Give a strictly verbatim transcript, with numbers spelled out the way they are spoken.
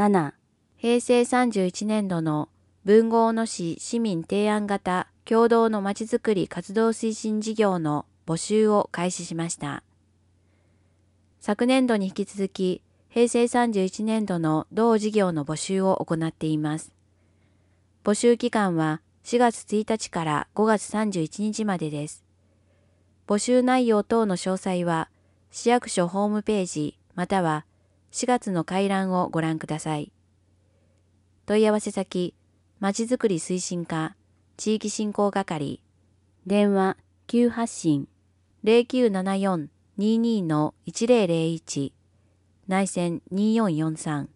なな、 へいせいさんじゅういちねんどの豊後大野市市民提案型共同のまちづくり活動推進事業の募集を開始しました。昨年度に引き続き、へいせいさんじゅういちねんどの同事業の募集を行っています。募集期間はしがつついたちからごがつさんじゅういちにちまでです。募集内容等の詳細は、市役所ホームページまたはしがつの回覧をご覧ください。問い合わせ先、まちづくり推進課、地域振興係、 電話急発進ゼロきゅうななよん にーにー いちゼロゼロいち、内線にーよんよんさん